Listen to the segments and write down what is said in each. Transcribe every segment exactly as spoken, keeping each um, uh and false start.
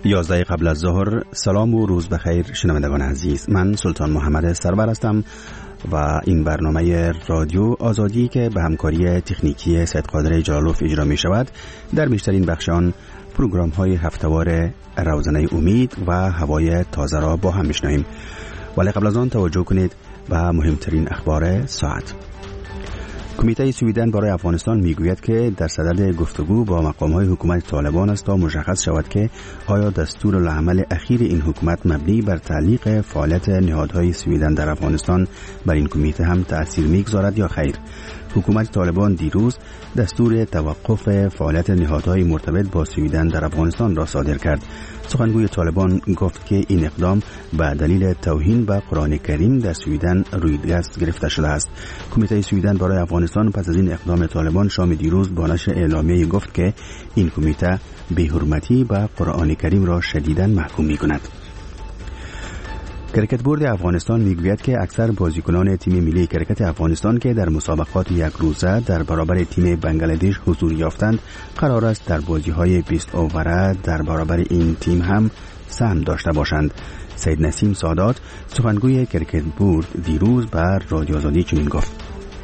یازده قبل از ظهر. سلام و روز بخیر شنوندگان عزیز، من سلطان محمد سرور هستم و این برنامه رادیو آزادی که به همکاری تکنیکی سید قادر جلالوف اجرا می شود در بیشترین بخش آن پروگرام های هفته‌وار روزنه امید و هوای تازه را با هم میشنویم. ولی قبل از آن توجه کنید به مهمترین اخبار ساعت. کمیته سویدن برای افغانستان میگوید که در صدد گفتگو با مقام‌های حکومت طالبان است تا مشخص شود که آیا دستور العمل اخیر این حکومت مبنی بر تعلیق فعالیت نهادهای سویدن در افغانستان بر این کمیته هم تأثیر میگذارد یا خیر. حکومت طالبان دیروز دستور توقف فعالیت نهادهای مرتبط با سویدن در افغانستان را صادر کرد. سخنگوی طالبان گفت که این اقدام به دلیل توهین به قرآن کریم در سویدن روی دست گرفته شده است. کمیته سویدن برای افغانستان پس از این اقدام طالبان شام دیروز با نشر اعلامیه گفت که این کمیته بی‌حرمتی به قرآن کریم را شدیداً محکوم می‌کند. کرکت بورد افغانستان میگوید که اکثر بازیکنان تیم ملی کرکت افغانستان که در مسابقات یک روزه در برابر تیم بنگلادش حضور یافتند قرار است در بازی‌های بیست اووره در برابر این تیم هم سهم داشته باشند. سید نسیم سادات سخنگوی کرکت بورد دیروز بر رادیو آزادی چنین گفت: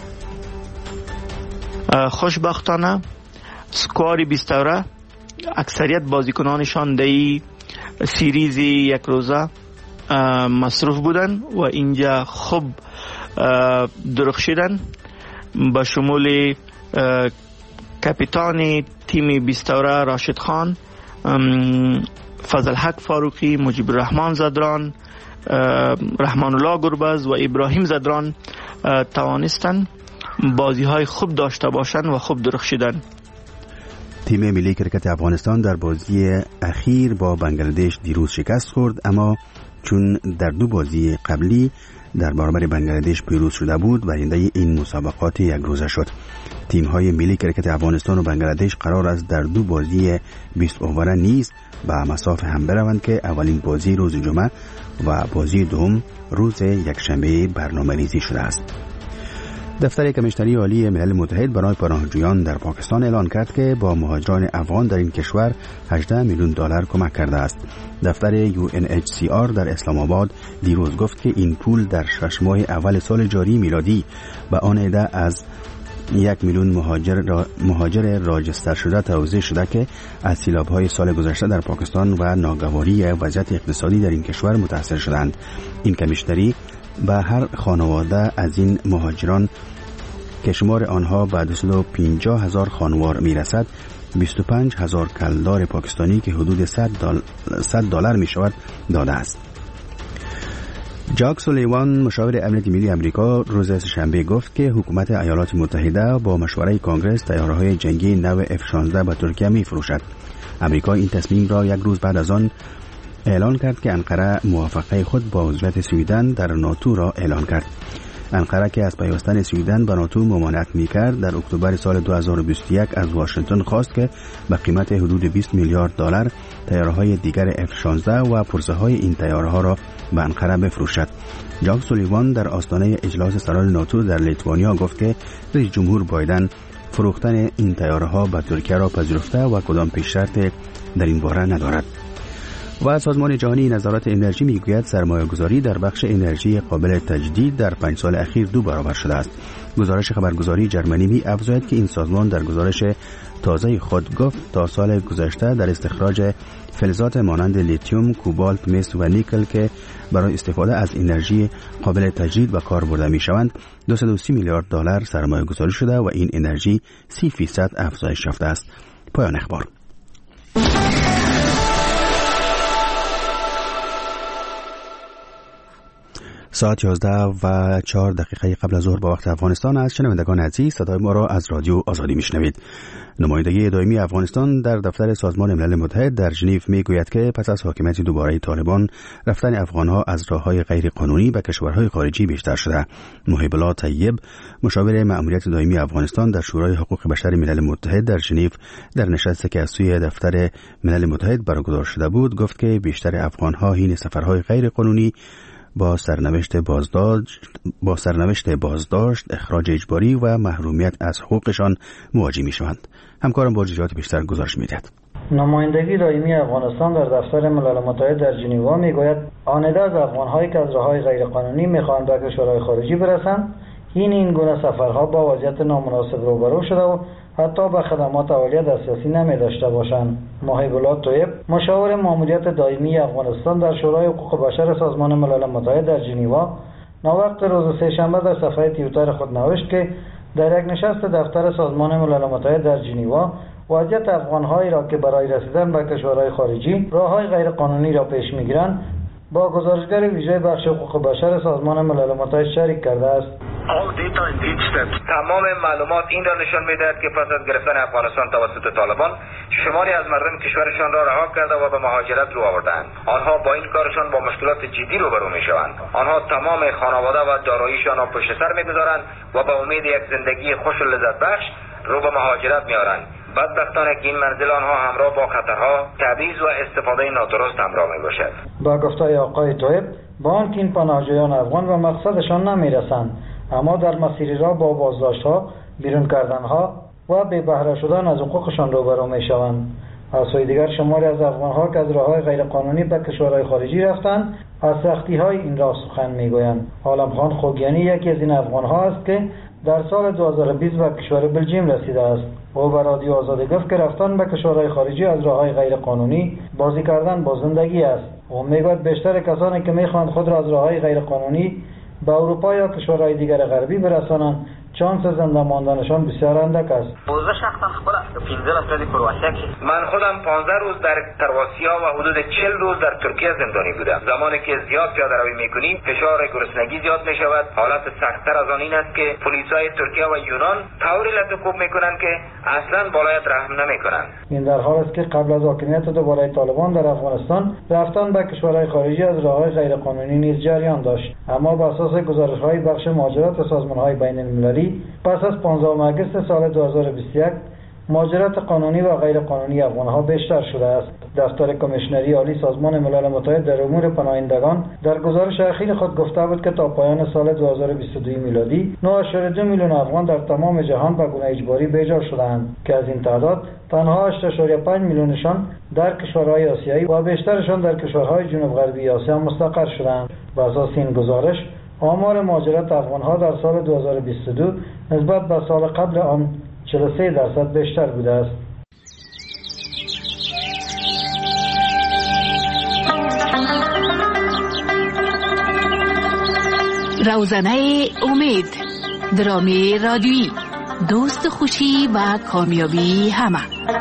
خوشبختانه سکوار بیست اووره اکثریت بازیکنانشان در سیریز یک روزه مصروف بودن و اینجا خوب درخشیدن، با شمول کاپیتان تیم بیست اووره راشد خان، فضل حق فاروقی، مجیب الرحمن زدران، رحمان الله گربز و ابراهیم زدران توانستن بازی های خوب داشته باشند و خوب درخشیدن. تیم ملی کرکت افغانستان در بازی اخیر با بنگلادش دیروز شکست خورد، اما چون در دو بازی قبلی در برابر بنگلادش پیروز شده بود برنده این مسابقات یک روزه شد. تیم‌های ملی کرکت افغانستان و بنگلادش قرار است در دو بازی بیست اووره نیز به مسافه هم بروند که اولین بازی روز جمعه و بازی دوم روز یکشنبه برنامه‌ریزی شده است. دفتر کمیشنری عالی ملل متحد برای پناهجویان در پاکستان اعلان کرد که با مهاجران افغان در این کشور هجده میلیون دلار کمک کرده است. دفتر یو ان اچ سی آر در اسلام آباد دیروز گفت که این پول در شش ماه اول سال جاری میلادی به آن عده از یک میلیون مهاجر را مهاجر راجستر شده توزیع شده که از سیلاب‌های سال گذشته در پاکستان و ناگواری وضعیت اقتصادی در این کشور متاثر شدند. این کمیشنری به هر خانواده از این مهاجران که شمار آنها به دویست و پنجاه هزار خانوار میرسد بیست و پنج هزار کلدار پاکستانی که حدود صد دلار می شود داده است. جاک سولیوان مشاور امنیت ملی امریکا روز سه‌شنبه گفت که حکومت ایالات متحده با مشورت کنگره طیاره‌های جنگی نو اف شانزده به ترکیه می فروشد. امریکا این تصمیم را یک روز بعد از آن اعلان کرد که انقره موافقه خود با عضویت سویدن در ناتو را اعلان کرد. انقره که از پیوستن سویدن به ناتو ممانعت می‌کرد در اکتبر سال دو هزار و بیست و یک از واشنگتن خواست که به قیمت حدود بیست میلیارد دلار طیاره‌های دیگر اف شانزده و پرسه‌های این طیاره‌ها را به انقره بفروشد. جاک سولیوان در آستانه اجلاس سران ناتو در لیتوانیا گفت که رئیس جمهور بایدن فروختن این طیاره‌ها به ترکیه را پذیرفته و کدام پیش‌شرط در این باره ندارد. و سازمان جهانی نظارت انرژی میگوید سرمایه‌گذاری در بخش انرژی قابل تجدید در پنج سال اخیر دو برابر شده است. گزارش خبرگزاری جرمنی می افزاید که این سازمان در گزارش تازه خود گفت تا سال گذشته در استخراج فلزات مانند لیتیوم، کوبالت، مس و نیکل که برای استفاده از انرژی قابل تجدید به کار برده میشوند دویست و سی میلیارد دلار سرمایه‌گذاری شده و این انرژی سی فیصد افزایش یافته است. پایان اخبار. ساعت یازده و چهار دقیقه قبل از ظهر با وقت افغانستان است. شنوندگان عزیز، صدای ما را از رادیو آزادی میشنوید. نمایندگی دائمی افغانستان در دفتر سازمان ملل متحد در ژنو میگوید که پس از حاکمیت دوباره طالبان رفتن افغانها از راههای غیر قانونی به کشورهای خارجی بیشتر شده. محب الله طیب مشاور مأموریت دائمی افغانستان در شورای حقوق بشر ملل متحد در ژنو در نشستی که از سوی دفتر ملل متحد برگزار شده بود گفت که بیشتر افغانها حین سفرهای غیر قانونی با سرنوشت بازداشت با سرنوشت بازداشت، اخراج اجباری و محرومیت از حقوقشان مواجه می‌شوند. همکارم با جزئیات بیشتر گزارش می‌دهد. نمایندگی دائمی افغانستان در دفتر ملل متحد در ژنو میگوید آنده از افغان‌هایی که از راه‌های غیرقانونی می‌خواهند به کشورهای خارجی برسند، این این گونه سفرها با وضعیت نامناسب روبرو شده و حتی به خدمات اولیه دسترسی نمی‌داشته باشند. محب الله طیب، مشاور ماموریت دائمی افغانستان در شورای حقوق بشر سازمان ملل متحد در ژنو، ناوقت روز سه‌شنبه در صفحه توییتر خود نوشت که در یک نشست دفتر سازمان ملل متحد در ژنو وضعیت افغان‌هایی را که برای رسیدن به کشورهای خارجی راه‌های غیرقانونی را پیش می‌گیرند با گزارشگر ویژه بخش حقوق بشر سازمان ملل متحد شریک کرده است. تمام معلومات این را نشان می‌دهد که پس از گرفتن افغانستان توسط طالبان شماری از مردم کشورشان را رها کرده و به مهاجرت رو آوردند. آنها با این کارشان با مشکلات جدی روبرو می‌شوند. آنها تمام خانواده و داراییشان را پشت سر می‌گذارند و به امید یک زندگی خوش و لذت بخش رو به مهاجرت می‌آورند. بدبختانه که این منزل آنها همراه با خطرها، تبعیض و استفاده نادرست همراه می‌باشد. با گفته آقای طیب، با آنکه این پناهجویان افغان به مقصدشان نمی‌رسند، اما در مسیر را با بازداشت‌ها، بیرون کردن‌ها و بی بهره شدن از حقوقشان روبرو می‌شوند. از سوی دیگر شماری از افغان‌ها که از راه‌های غیرقانونی به کشورهای خارجی رفتند، از سختی‌های این راه سخن می‌گویند. عالمخان خوگیانی یکی از این افغان‌ها است که در سال دو هزار و بیست به کشور بلژیم رسیده است. او به رادیو آزادی گفت که رفتن به کشورهای خارجی از راه‌های غیرقانونی بازی کردن با زندگی است. او میگوید بیشتر کسانی که می‌خواهند خود را از راه‌های غیرقانونی به اروپا یا کشورهای دیگر غربی برسانند، چانس زنده ماندنشان بسیار اندک است. من خودم پانزده روز در کرواتیا و حدود چهل روز در ترکیه زندانی بودم. زمانی که زیاد پیاده روی می‌کنیم، فشار گرسنگی زیاد می‌شود. حالت سخت‌تر از آن این است که پلیسای ترکیه و یونان طوری لطف‌کوب می‌کنند که اصلاً بالایت رحم نمی‌کنند. این در حالی است که قبل از حاکمیت دوباره طالبان در افغانستان رفتن به کشورهای خارجی از راه‌های غیرقانونی نیز جریان داشت، اما بر اساس گزارش‌های بخش مهاجرت سازمان‌های بین‌المللی پس از پانزدهم آگوست سال دو هزار و بیست و یک مهاجرت قانونی و غیر قانونی افغان‌ها بیشتر شده است. دفتر کمیشنری عالی سازمان ملل متحد در امور پناهندگان در گزارش اخیر خود گفته بود که تا پایان سال دو هزار و بیست و دو میلادی نه ممیز دو میلیون افغان در تمام جهان به گونه اجباری بیجا شدند که از این تعداد تنها هشت ممیز پنج میلیونشان در کشورهای آسیایی و بیشترشان در کشورهای جنوب غربی آسیا مستقر شدند. بر اساس این گزارش آمار مهاجرت افغان‌ها در سال دو هزار و بیست و دو نسبت به سال قبل آن چهل و سه درصد بیشتر بوده است. روزنه امید، درامی رادیویی، دوست خوشی و کامیابی همه.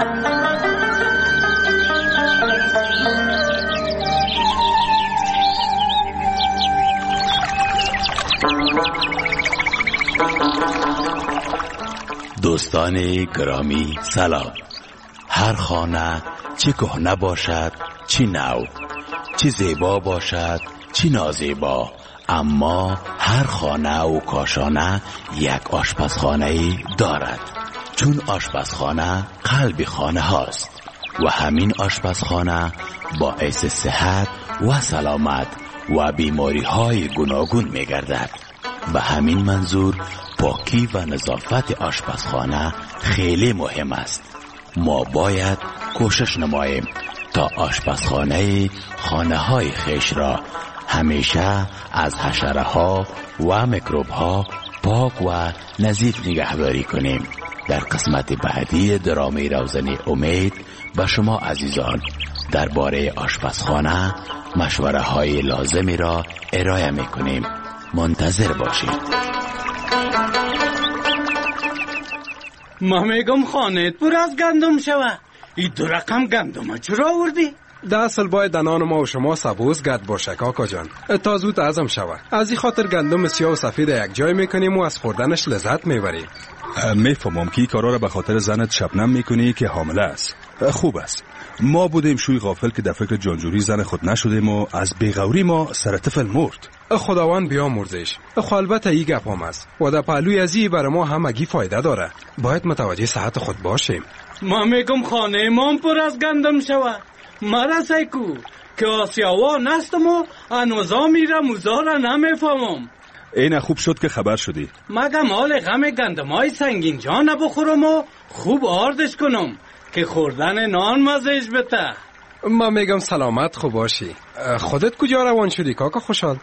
دوستان گرامی سلام. هر خانه چه کهنه باشد چه نو، چه زیبا باشد چه نازیبا، اما هر خانه و کاشانه یک آشپزخانه دارد، چون آشپزخانه قلب خانه هاست و همین آشپزخانه باعث صحت و سلامت و بیماری های گوناگون می گردد. به همین منظور پاکی و نظافت آشپزخانه خیلی مهم است. ما باید کوشش نماییم تا آشپزخانه خانه های خویش را همیشه از حشره ها و میکروب ها پاک و نظیف نگهداری کنیم. در قسمت بعدی درامی روزنه امید به شما عزیزان درباره آشپزخانه مشوره های لازمی را ارائه میکنیم. منتظر باشید. ما میگم خانت پر از گندم شوه. این دو رقم گندم چرا آوردی؟ ده اصل باید دنان ما و شما سبوز گرد باشه کاکا جان، تا زود ازم شوه. از این خاطر گندم سیاه و سفید یک جای میکنیم و از خوردنش لذت میبریم. میفهمم که کارا را به خاطر زنت شبنم میکنی که حامله است. خوب است. ما بودیم شوی غافل که در فکر جانجوری زن خود نشدیم و از بیغوری ما سر طفل مرد. خداوند بیامرزش. خو البته ای گپ هم است و در پهلوی ازی بر ما همگی فایده داره. باید متوجه صحت خود باشیم. ما میگم خانه ما پر از گندم شوه. مرسای کو که آسیاوا نستم و انوزا میره موزارا نمیفهمم. این خوب شد که خبر شدی. مگم حال غم گندمای سنگین جان بخورم و خوب آردش کنم که خوردن نان مزهش بته. ما میگم سلامت خوب باشی. خودت کجا روان شدی کاکا خوشحال؟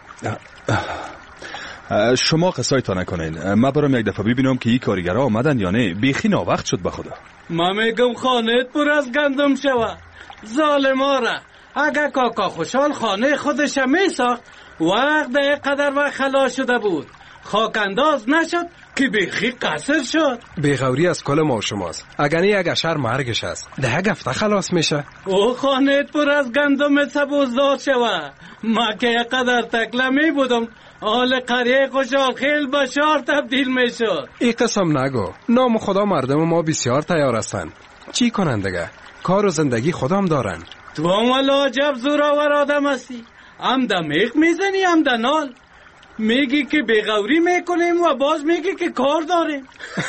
شما قصایتا نکنین. ما برام یک دفعه ببینم که این کارگرها آمدن یا نه. بیخی ناوقت شد به خدا. ما میگم خانهت پر از گندم شوه. ظالماره. اگه کاکا خوشحال خانه خودش میساخت وقت ده قدر وقت خلاص شده بود. خاک انداز نشد که بیخی قصر شد. بیغوری از کل ما و شماست. اگر نه یک اشر مرگش است ده یک هفته خلاص میشه. او خانهت پر از گندم سبوزدار شوه. ما که یک قدر تکلمی بودم آل قریه خوشحال خیل بشار تبدیل میشد. ای قسم نگو. نام خدا مردم ما بسیار تیار هستند. چی کنن دیگه؟ کار و زندگی خودم دارن. تو هم عجب زورآور آدم هستی. هم ده میخ میزنی هم ده نال. میگی که بیغوری میکنیم و باز میگی که کار داریم.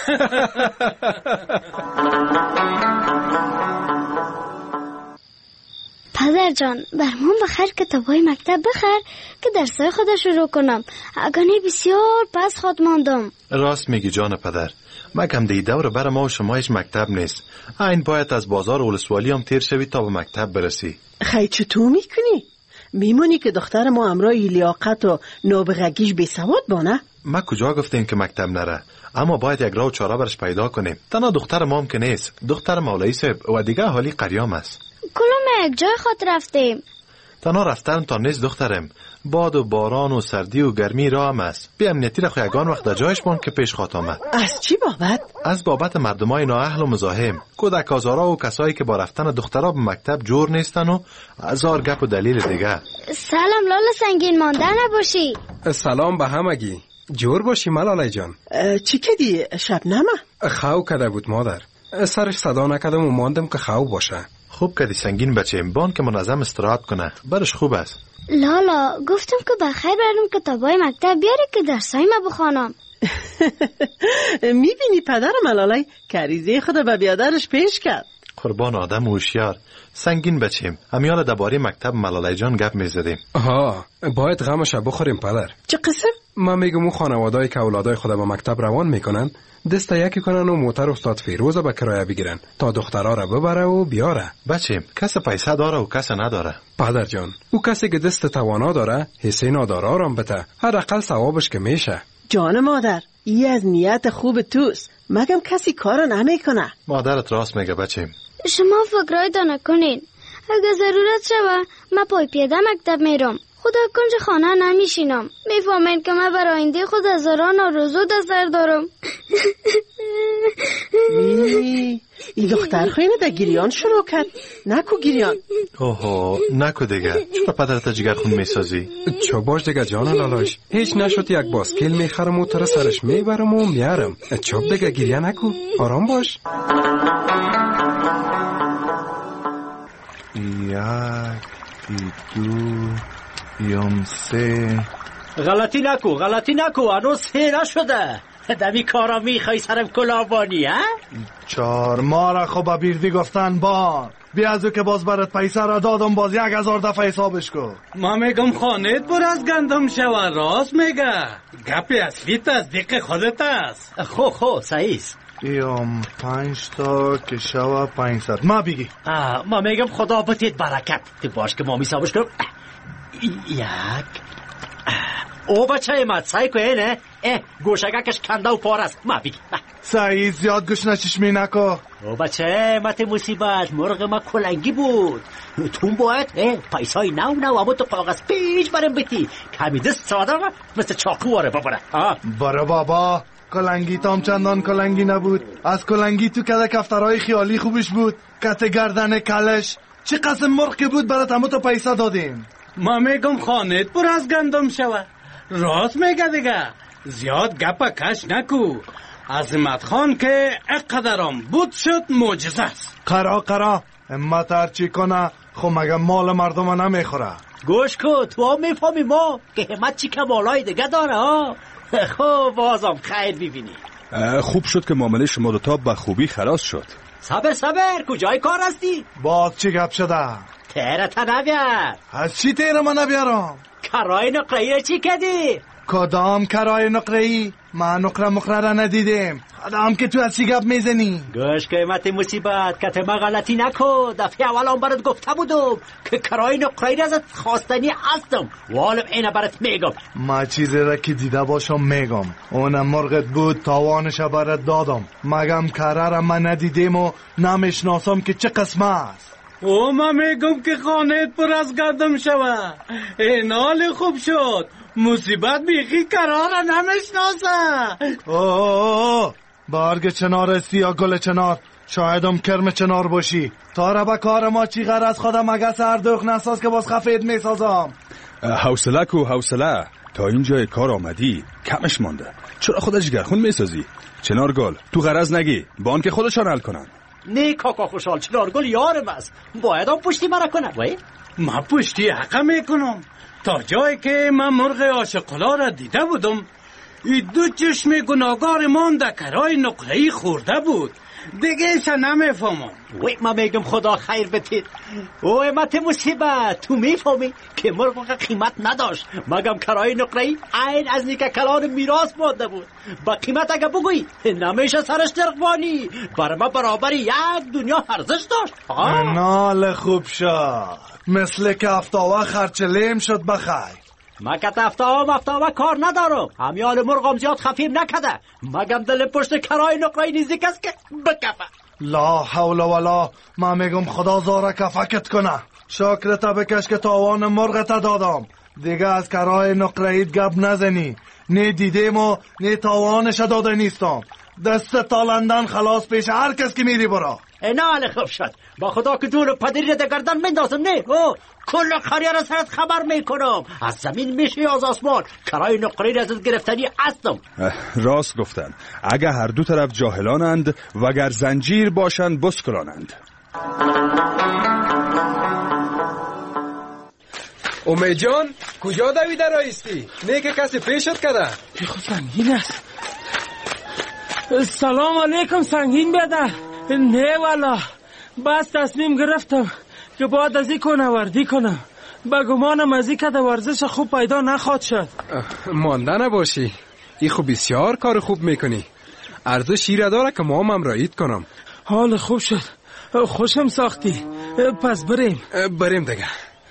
پدر جان برمون بخیر کتابای مکتب بخیر که درسای خدا شروع کنم. اگانی بسیار پس خود ماندم. راست میگی جان پدر. مگم دی دور بر ما و شما هیچ مکتب نیست. این باید از بازار اولسوالی هم تیر شوی تا به مکتب برسی. خیلی چطور میکنی؟ میمونی که دختر ما امرای لیاقت و نابغگیش بی سواد بانه؟ ما کجا گفتیم که مکتب نره، اما باید یک راه و چاره برش پیدا کنیم. تنها دختر ما هم که نیست، دختر مولایی صاحب و دیگه حالی قریام است. کلوم یک جای خود رفتیم. تنها رفتن تا نیست دخترم. باد و باران و سردی و گرمی را هم است. بی امنیتی را خو یگان وقت در جایش بان که پیش خواهد آمد. از چی بابت؟ از بابت مردمای نااهل و مزاحم، کودک آزارا و کسایی که با رفتن دخترها به مکتب جور نیستن و هزار گپ و دلیل دیگه. سلام لاله سنگین مانده نباشی. سلام به همگی. جور باشی ملاله جان. چی کدی شبنمه؟ خاو کده بود مادر. سرش صدا نکدم و ماندم که خاو باشه. خوب کدی سنگین بچه، بان که منظم استراحت کنه، برش خوب است. لالا گفتم که بخیر برم کتابای مکتب بیاری که درسای ما بخوانم. میبینی پدر ملالای کریزه خود به بیادرش پیش کرد. قربان آدم هوشیار. سنگین بچیم، همیال درباره مکتب ملالای جان گپ میزدیم. آها، باید غمش بخوریم پدر. چه قسم؟ من میگم اون خانواده‌ای که اولادای خود به مکتب روان میکنن دست یکی کنن و موتر استاد فیروز به کرایه بگیرن تا دخترها را ببره و بیاره. بچیم، کس پیسه داره و کس نداره. پدر جان، او کسی که دست توانا داره حصه نادارا را بده، هر اقل ثوابش که میشه. جان مادر، ای از نیت خوب توست، مگم کسی کارو نمیکنه. مادرت راست میگه بچیم. شما فکرای دا نکنین. اگه ضرورت شوه من پای پیاده مکتب میرم. خدا کنج خانه نمیشینم. میفهمین که من برای آینده خود هزاران آرزو در سر دارم. می این دختر خیلی در گریان شروع کرد. نکو گریان. اوه نکو دیگه. چرا پدرت جگر خون میسازی؟ چو باش دیگه جان لالاش. هیچ نشد یک باسکل میخرم و تر سرش میبرم و میارم. چوب دیگه گریه نکو. آرام باش. یک دو یم سه. غلطی نکو غلطی نکو انو سه نشده. دمی کارا میخوای سرم کلابانی ها؟ چار مارا خوب بیردی گفتن بار بیازو که باز برات پیسه را دادم باز یک هزار دفعه حسابش کو. ما میگم خانهت پر از گندم شوه. راست میگه. گپی اصلی تصدیق خودت است. خو خو صحیح. یم پنج تا که شوه پنجصد. ما بگی. ما میگم خدا بتید برکت. تو باش که ما میسابش کنم. یک او بچه ما سعی که اینه اه گوشگکش کنده و پار است. ما بگی سعی زیاد گوش نچشمی نکو. او بچه مت مصیبت مرغ ما کلنگی بود. تو باید پیسای نو نو اما تو کاغذ پیچ برم بتی کمی دست ساده مثل چاقو واره ببره. برو بابا کلنگی تام چندان کلنگی نبود. از کلنگی تو کده کفترهای خیالی خوبش بود. کت گردن کلش چه قسم مرغ که بود برات همه تو پیسه دادیم. ما میگم خانهت پر از گندم شوه. راست میگه دیگه. زیاد گپا کش نکو. عظمت خان که اقدرام بود شد معجزه است. قرا قرا همت هرچی کنه خو مگه مال مردم نمیخوره. گوش کو تو هم میفهمی ما که همت چی که مالای دیگه داره ها. خب بازم خیر ببینی. خوب شد که معامله شما دوتا به خوبی خلاص شد. صبر صبر کجای کار هستی؟ باز چی گپ شده؟ تیره تا نبیر. از چی تیره من نبیارم؟ کرای نقلیه چی کدی؟ کدام کرای نقره‌ای؟ ما نقره مقره را ندیدیم. کدام که تو از چی گپ میزنی؟ گوش قیمت مصیبت که ما غلطی نکن. دفعه اول هم برات گفته بودم که کرای نقره‌ای را ازت خواستنی هستم. والم اینه برات میگم. ما چیزی را که دیده باشم میگم. اونم مرغت بود تاوانش برات دادم. مگم کره را من ندیدیم و نمیشناسم که چه قسمه است. او ما میگم که خانهت پر از گندم شوه. این حال خوب شد. مصیبت بیخی قرار نمیشناسه. اوه برگ چنار استی یا گل چنار، شایدم کرم چنار باشی. تا را به کار ما چی غرض خودم مگه سردوخ نساز که باز خفید میسازم. حوصله کو حوصله، تا اینجای کار آمدی کمش مانده. چرا خودت جگرخون میسازی؟ چنار گل تو غرض نگی، بان که خودشان حل کنن. نه کاکا خوشحال، چنار گل یارم است، باید هم پشتی مرا کنم. وای ما پشتی حقا میکنم. تا جایی که من مرغ عاشق‌الا را دیده بودم، این دو چشم گناهگار من در کرای نقره‌ای خورده بود. دیگه ایسا نمیفهمم. وی ما میگم خدا خیر بتید. اوه مت مصیبت، تو میفهمی که مرغ قیمت نداشت، مگم کرای نقره‌ای عین از نیکه کلان میراث مانده بود. با قیمت اگه بگویی نمیشه سرش درقوانی. برای ما برابر یک دنیا ارزش داشت. نال خوب شد، مثل که افتاوه خرچلیم شد بخیر. ما که افتاوه افتاوه کار ندارم. همیال مرغم زیاد خفیم نکده، مگم دل پشت کرای نقره‌ای نیزی کس که بکفه. لا حول ولا، ما میگم خدا زاره کفکت کنه. شکرتا بکش که تاوان مرغت دادم. دیگه از کرای نقره‌ایت گپ نزنی. نه دیدیم و نه تاوانش داده نیستم. دست تالندن خلاص پیش هر کس که میری برا. اینا حال خوب شد. با خدا که دور پدری را دگردن مندازم. نه او کل خریا را سرت خبر میکنم. از زمین میشه از آسمان. کرای نقره‌ای را ازت گرفتنی هستم. راست گفتن. اگه هر دو طرف جاهلانند وگر زنجیر باشند بسکلانند. امید جان کجا دویده رایستی؟ نه که کسی پیشت کرده؟ خود سنگین است. سلام علیکم سنگین بیادر. نه والا، بس تصمیم گرفتم که باید از این کنوردی کنم. به گمانم از این که در ورزش خوب پیدا نخواد شد. مانده نباشی، این خوب بسیار کار خوب میکنی. ارزو شیره داره که ما هم امراییت کنم. حال خوب شد، خوشم ساختی. پس بریم. بریم دیگه.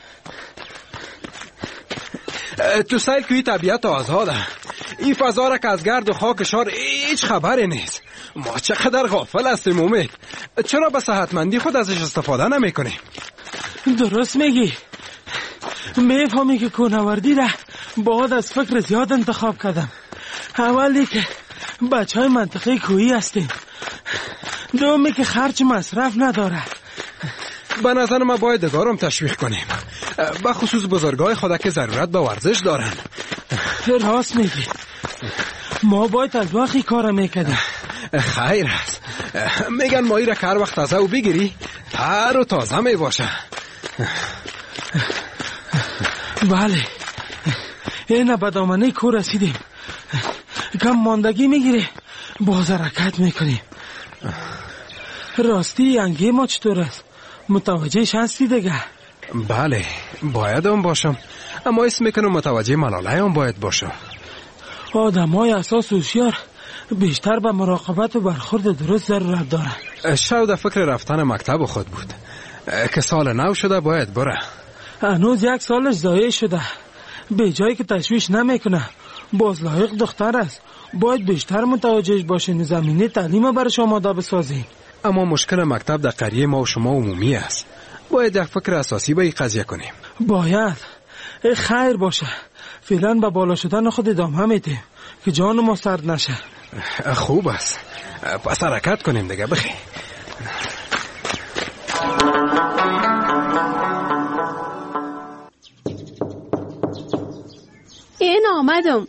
تو سیل که این طبیعت آزاده. این فضا را که از گرد و خاک شار هیچ خبری نیست. ما چقدر غافل هستیم امید. چرا به صحتمندی خود ازش استفاده نمی کنیم؟ درست میگی. میفهمی که کوهنوردی را باید از فکر زیاد انتخاب کردم. اولی که بچه های منطقه کوهی هستیم، دومی که خرج مصرف نداره. به نظر ما باید دگارم تشویق کنیم، به خصوص بزرگای خدا که ضرورت به ورزش دارن. راست میگی، ما باید از وقتی کار میکردیم. خیر است. میگن مایی را که هر وقت تازه و بگیری تر و تازه می باشه. بله، این به دامنه کوه رسیدیم. کم ماندگی میگیره، باز حرکت میکنیم. راستی انگی ما چطور است؟ متوجهش هستی دیگه؟ بله باید هم باشم، اما اسم میکنم متوجه ملاله هم باید باشم. آدم های اساس هوشیار بیشتر به مراقبت و برخورد درست ضرورت داره. شاید فکر رفتن مکتب خود بود که سال نو شده باید بره. هنوز یک سالش ضایع شده، به جایی که تشویش نمیکنه. باز لایق دختر است، باید بیشتر متوجه باشین. زمینه تعلیم برش آماده بسازین. اما مشکل مکتب در قریه ما و شما عمومی است، باید یک فکر اساسی به این قضیه کنیم. باید خیر باشه. فعلا به بالا شدن خود ادامه میدیم که جان ما سرد نشه. خوب است، پس حرکت کنیم دیگه. بخی این آمدم.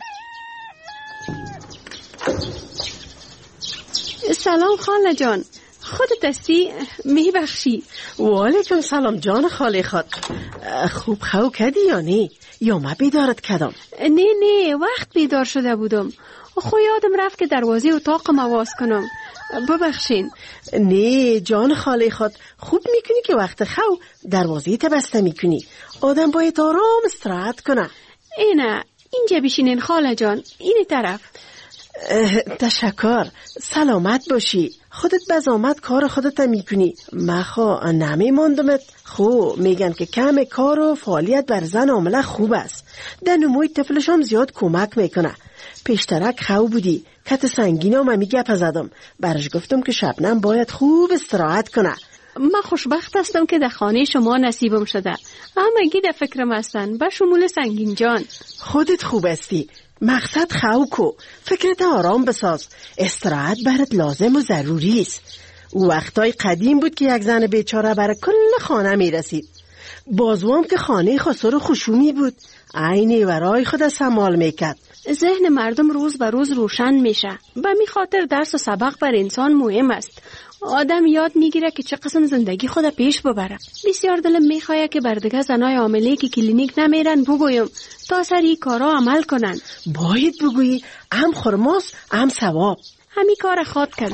سلام خاله جان، خودت هستی؟ میبخشی. وعلیکم سلام جان خاله خود. خوب خو کردی یا نه؟ یا ما بیدارت کردم؟ نه نه، وقت بیدار شده بودم. خو یادم رفت که دروازه اتاقم آواز کنم. ببخشین. نه جان خاله خود، خوب میکنی که وقت خو دروازه تا بسته میکنی. آدم باید آرام استراحت کنه. اینه اینجا بشینین خاله جان، این طرف. تشکر، سلامت باشی. خودت بزامت کار خودت میکنی. مخوا نمیماندمت. خو میگن که کم کار و فعالیت بر زن عامله خوب است. در نموی طفلش هم زیاد کمک میکنه. پیشترک خو بودی، کت سنگین هم همی گپ زدم. برش گفتم که شبنم باید خوب استراحت کنه. من خوشبخت هستم که در خانه شما نصیبم شده. اما گی در فکرم هستن به شمول سنگین جان. خودت خوب استی. مقصد خو کو. فکرت آرام بساز. استراحت برات لازم و ضروری است. وقتای قدیم بود که یک زن بیچاره برای کل خانه میرسید. بازوام که خانه خسر و خشومی بود. عینی ورای خود سمال میکرد. ذهن مردم روز به روز روشن میشه. به می خاطر درس و سبق بر انسان مهم است. آدم یاد میگیره که چه قسم زندگی خود پیش ببره. بسیار دلم میخواه که بر دیگه زنای عامله که کلینیک نمیرن بگویم تا سر این کارا عمل کنن. باید بگویی هم خرماس هم ثواب. همین کار خود کردم.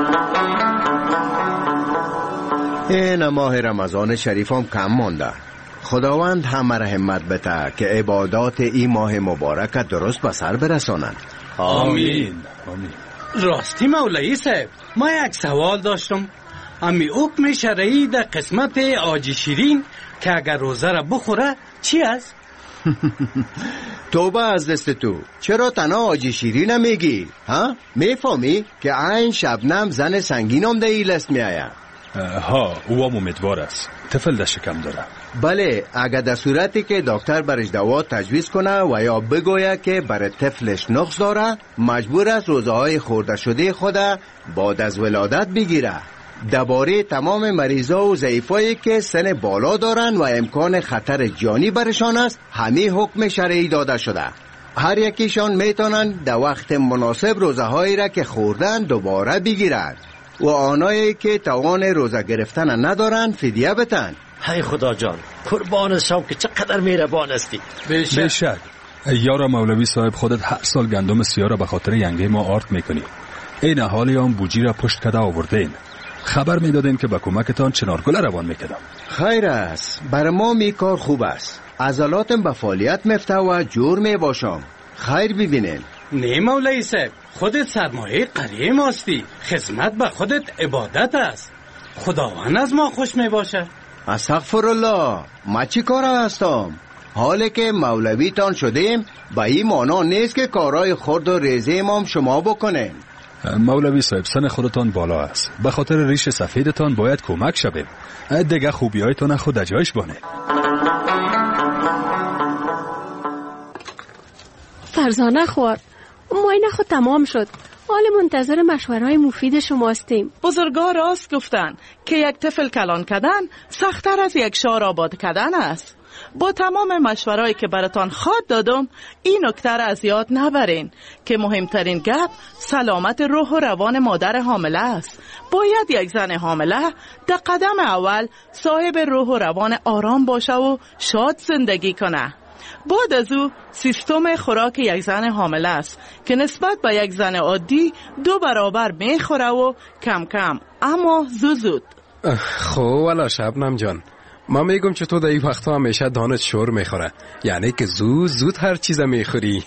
این ماه رمضان شریفم کم مانده. خداوند همه را همت بده که عبادات این ماه مبارک درست به سر برسانند. آمین. آمین. راستی مولوی صاحب، ما یک سوال داشتم. امی حکم شرعی در قسمت آجی شیرین که اگر روزه را بخوره چی است؟ توبه از دست تو. چرا تنها آجی شیرین نمیگی؟ ها؟ میفهمی که عین شبنم زن سنگینم در این لست میآید؟ ها، او هم امیدوار است. طفل در شکم داره. بله، اگر در صورتی که دکتر برش دوا تجویز کنه و یا بگوید که برای طفلش نقص داره، مجبور است روزهای خورده شده خود بعد از ولادت بگیره. درباره تمام مریضا و ضعیفایی که سن بالا دارن و امکان خطر جانی برشان است، همه حکم شرعی داده شده. هر یکیشان میتونن در وقت مناسب روزهایی را که خوردن دوباره بگیرند و آنایی که توان روزه گرفتن ندارن فدیه بتن. های خدا جان، قربان شم که چقدر مهربان استی. بشک بشک. یارا مولوی صاحب، خودت هر سال گندم سیاه را به خاطر ینگه ما آرد میکنی. این حالی هم بوجی را پشت کده آوردین. خبر میدادیم که با کمکتان چنارگل روان میکردم. خیر است، برای ما می کار خوب است. عضلاتم به فعالیت میفته و جور می باشم. خیر ببینین. نه مولوی صاحب، خودت سرمایه قریه ماستی. خدمت به خودت عبادت است. خداوند از ما خوش می باشه. استغفر الله، ما چی کار هستم؟ حالی که مولوی تان شدیم به این معنا نیست که کارهای خرد و ریزه ما شما بکنین. مولوی صاحب، سن خودتان بالا است. به خاطر ریش سفیدتان باید کمک شویم. دیگه خوبی هایتان خود جایش بانه. فرزانه خوار، معاینه خود تمام شد. حال منتظر مشورهای مفید شماستیم. بزرگا راست گفتن که یک طفل کلان کردن سخت‌تر از یک شار آباد کردن است. با تمام مشورهایی که براتان خواد دادم، این نکته را از یاد نبرین که مهمترین گپ سلامت روح و روان مادر حامله است. باید یک زن حامله در قدم اول صاحب روح و روان آرام باشه و شاد زندگی کنه. بعد از او سیستم خوراک یک زن حامله است که نسبت به یک زن عادی دو برابر میخوره و کم کم اما زود زود. خب والا شبنم جان، ما میگم که تو در این وقتا همیشه دانت شور میخوره، یعنی که زود زود هر چیز میخوری.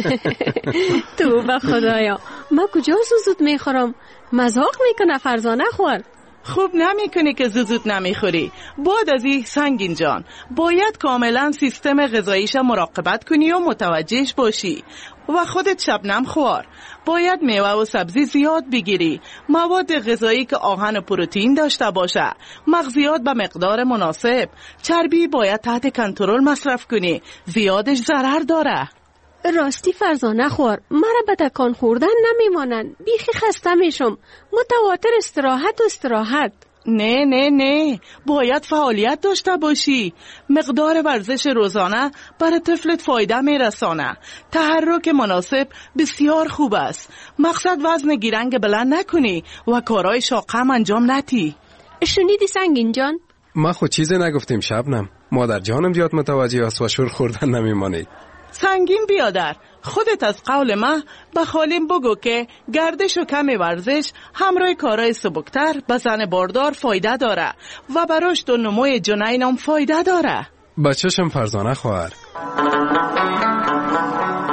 تو به خدایا، ما کجا زود زود میخورم؟ مذاق میکنه فرزانه خور. خوب نمیکنی که زود زود نمیخوری. بعد از این سنگین جان باید کاملا سیستم غذاییش مراقبت کنی و متوجهش باشی. و خودت شبنم خوار، باید میوه و سبزی زیاد بگیری، مواد غذایی که آهن و پروتئین داشته باشه، مغزیات به مقدار مناسب، چربی باید تحت کنترل مصرف کنی، زیادش ضرر داره. راستی فرزانه خور، مرا به تکان خوردن نمیمانن، بیخی خسته میشم. متواتر استراحت و استراحت. نه نه نه، باید فعالیت داشته باشی. مقدار ورزش روزانه برای طفلت فایده میرسانه. تحرک مناسب بسیار خوب است. مقصد وزن گیرنگ بلند نکنی و کارهای شاقم انجام ندی. شنیدی سنگین جان؟ ما خود چیزی نگفتیم شبنم. مادر جانم زیاد متوجه است و شور خوردن نمیمانی. سنگین بیادر، خودت از قول ما به خالیم بگو که گردش و کم ورزش همراه کارهای سبکتر به زن باردار فایده داره و به رشد و نموی جنین هم فایده داره. بچه‌شم فرزانه خواهر.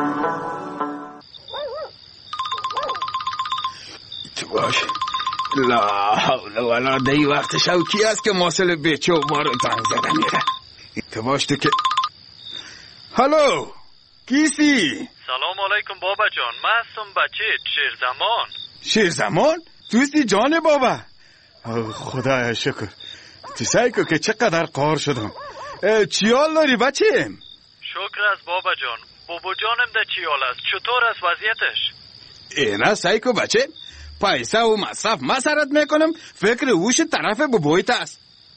تو باش. لا حول ولا دی وقت شوکی است که ماسل بیچه و ما رو زنگ زده میره. تو باش تو که هلو کیسی؟ سلام علیکم بابا جان، من هستم بچه شیرزمان. شیرزمان؟ توستی جان بابا؟ خدایا شکر. تو سایکو که چقدر قهر شدم. چی حال داری بچه؟ شکر است بابا جان. بابا جانم ده چی حال است؟ چطور است وضعیتش؟ اینا سایکو بچه پیسه و مصرف مسرت میکنم، فکر اوش طرف بابایت است.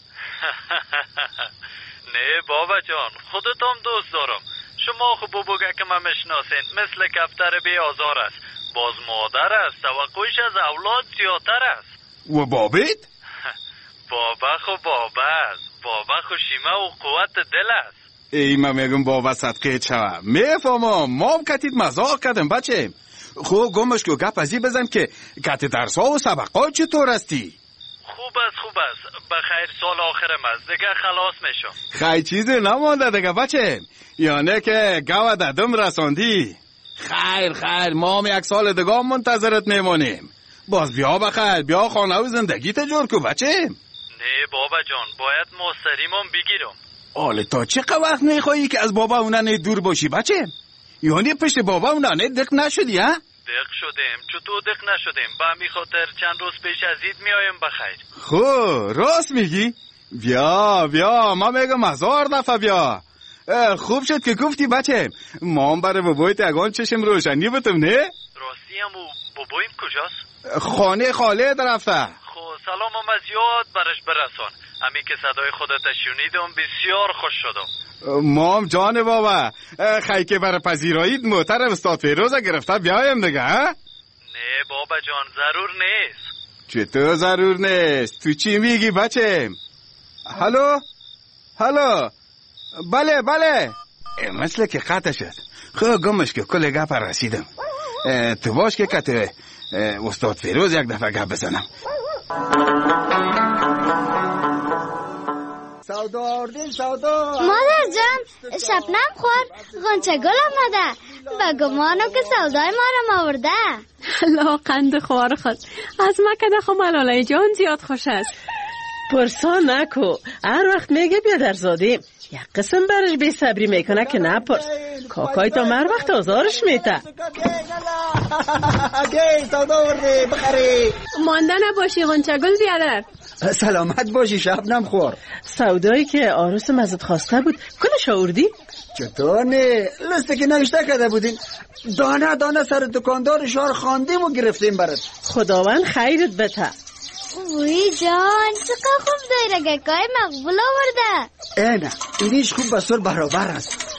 نه بابا جان، خودتم دوست دارم. شما خب بابوگه که من میشناسین مثل کفتر بی آزار است، باز مادر است، توقعش از اولاد زیادتر است. و بابیت؟ بابا خو بابا است، بابا خو شیمه و قوت دل است. ای من میگم بابا صدقه چه میفهمم، ما هم کتید مزاق کردم بچه. خب گمش که گپ ازی بزن که کت درس ها و سبقات چطور استی؟ خوب است خوب است، بخیر سال آخرم است، دیگه خلاص میشم. خیلی چیزی نمانده دیگه بچه، یعنی که گوه ددم رساندی. خیر خیر ما هم یک سال دیگه منتظرت میمانیم. باز بیا بخیر، بیا خانه و زندگی تجور کو بچه. نه بابا جان، باید مستریمم بگیرم. آله تا چقدر وقت میخوایی که از بابا اونانه دور باشی بچه؟ یعنی پشت بابا اونانه دق نشدی ها؟ دق شدیم، چطور دق نشدیم؟ با همی خاطر چند روز پیش از اید میایم بخیر. خب راست میگی؟ بیا بیا ما میگم هزار دفعه بیا. خوب شد که گفتی بچه، ما هم برای بابایت اگان چشم روشنی بتم نه؟ راستی هم و بابایم کجاست؟ خانه خاله رفته. خب سلامم از یاد برش برسان. امی که صدای خودت شنیدم بسیار خوش شدم. ما هم جان بابا، خیلی که برای پذیرایید موتر استاد فیروز گرفته بیایم دیگه ها؟ نه بابا جان ضرور نیست. چطور ضرور نیست؟ تو چی میگی بچه؟ هلو؟ هلو؟ بله بله مثل که قطع شد. خب گمش که کل گپ رسیدم. تو باش که کت استاد فیروز یک دفعه گپ بزنم. سودا آوردیم سودا. مادر جان شبنم خور غنچه گل آمده و گمانو که سودای ما رو آورده. لا قند خوار خود از مکده خو ملاله جان زیاد خوش است. پرسا نکو، هر وقت میگه بیادر زادیم یک قسم برش بی صبری میکنه که نپرس. کاکای تا مر وقت آزارش میته. گی سودا آورده بخری. مانده نباشی غنچه گل بیادر. سلامت باشی شبنم خور. سودایی که آروسم ازت خواسته بود کلش آوردی؟ چطور نه؟ لسته که نوشته کرده بودین دانه دانه سر دکاندار شهر خواندیم و گرفتیم برات. خداوند خیرت بده. وی جان چقدر خوب دایره گکای مقبول آورده. اینه اینیش خوب بسور برابر است.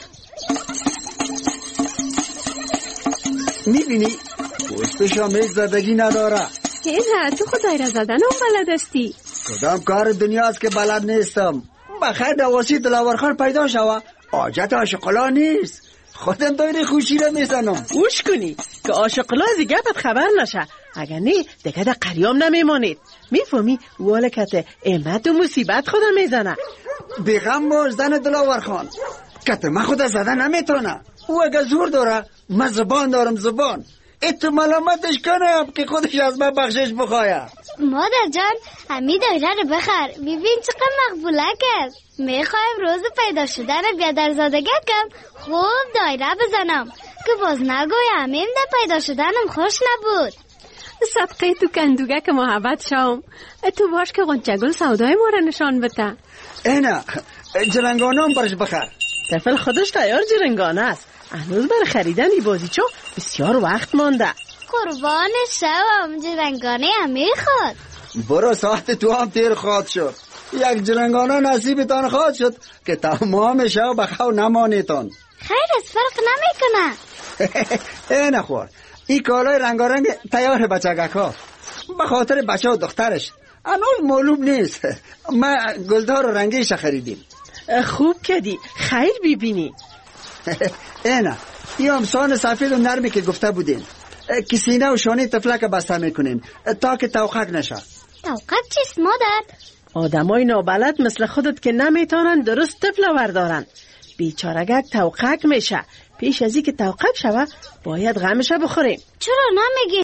میبینی پوستش هم هیچ زدگی نداره. اینه تو خود دایره زدن هم بلد استی؟ کدام کار دنیا است که بلد نیستم. بخیر دواسی دلاورخان پیدا شوه حاجت عاشقلا نیست. خودم دایره خوشی رو میزنم. اوش کنی که عاشقلا از گپت خبر نشه، اگر نه دیگه در قریام نمیمانید. میفهمی والکت احمد و مصیبت خودم میزنه. بیغم باش زن دلاورخان، کت من خود زده نمیتونه. او اگه زور داره من زبان دارم زبان. اتو ملامتش کنم که خودش از من بخشش بخواه. مادر جان همی دایره رو بخر ببین چقدر مقبوله کرد. میخوایم روز پیدا شدن بیادر زادگه کم خوب دایره بزنم که باز نگوی همین ده پیدا شدنم خوش نبود. صدقه تو کندوگه که محبت شام. تو باش که غنچه گل سودای ما را نشان بده. اینه جرنگانه هم برش بخر. طفل خودش تیار جرنگانه است. هنوز برای خریدن ای بازیچو بسیار وقت مانده. قربان شوم جرنگانه هم میخواد. برو ساعت تو هم تیر خواد شد. یک جرنگانه نصیبتان خواد شد که تمام شو بخو نمانیتان. خیر از فرق نمیکنه. اینه خور این کالای رنگارنگ تیار بچگک ها به خاطر بچه و دخترش هنوز معلوم نیست. ما گلدار و رنگیش خریدیم. خوب کردی خیر ببینی. اینه این همسان سفید و نرمی که گفته بودیم که سینه و شانه تفلک بسته میکنیم تا که توقق نشه. توقق چیست مادر؟ آدمای نابلد مثل خودت که نمیتونن درست طفل وردارن. بیچارگک توقق میشه. پیش ازی که توقق شوه باید غمشه بخوریم. چرا نمیگی؟